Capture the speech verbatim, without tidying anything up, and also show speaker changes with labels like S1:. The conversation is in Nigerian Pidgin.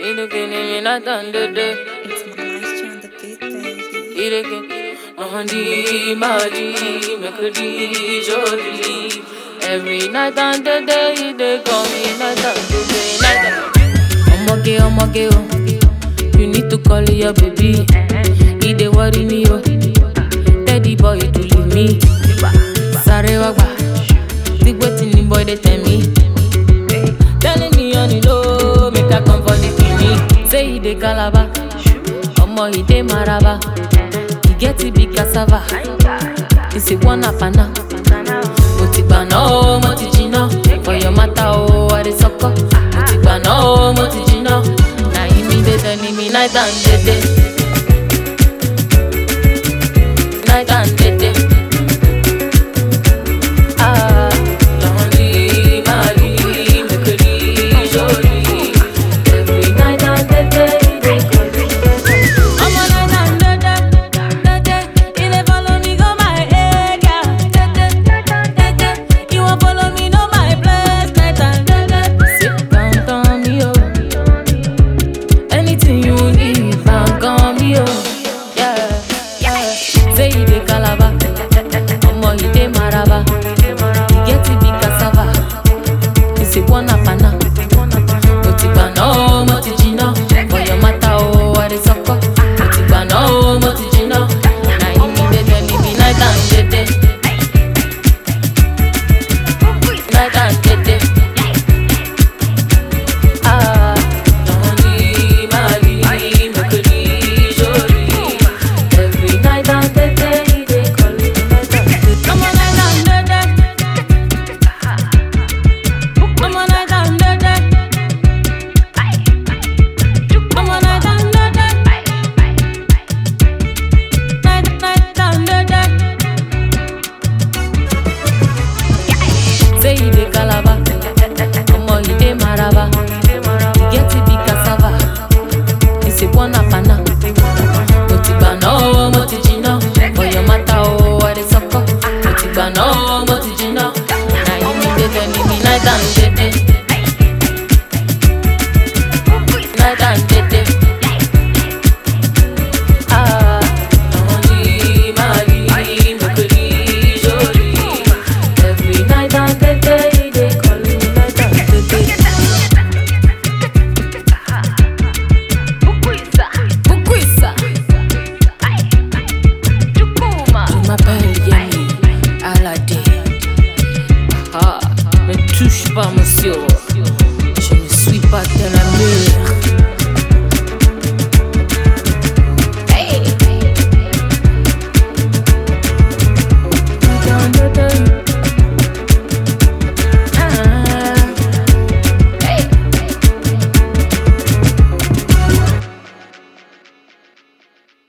S1: It's Maestro on the beat, baby.
S2: Every night and the day, they call me night and the day, night and I'm okay, I'm okay, oh. You need to call your baby. He dey worry me, oh. Teddy boy to leave me. Sorry, wagba. Think waiting the boy they tell me. Telling me on the low, make a come for the finish. Say he dey Calabar, omo he dey Maraba. He get it big cassava. He say one apana. Motigba no, motijino. For your matter, oh, I dey sucker. Motigba no, motijino. Now he me dey telling me night and day, night and day. Ah, lonely, Mali, Mekeli, Jolie. Every night and day, they call me. I'm a night and day, day. He dey follow me go my area. He won't follow me no my place. Night and day, sit down, down me oh. Anything you need, bang on me oh. Yeah, yeah. Say he dey Calabar, omo he dey Maraba. He get it big cassava. He say one apana. Motigba no, motijino. For your matter oh, I dey sucker. Motigba no, motijino. Now he me dey tell me night and day, night and day. Ah, lonely, Mali, Mekeli, Jolie. Every night and day, they call me night and day. I'm a night and day. I'm a night and day. I'm a night and day. Night, night and day. Say he dey Calabar, omo he dey Maraba. He get it big cassava. He say one apana. Motigba no, motijino. For your matter oh, I dey sucker. Motigba no, motijino. Now he me dey telling me night and day, night and day. Ah, lonely, Mali, Mekeli, Jolie. Every night and day, they call me night and day. Bukwisa, tu m'appelles Yemi, Alade. Ah, ne touche pas monsieur, je ne suis pas de la mer.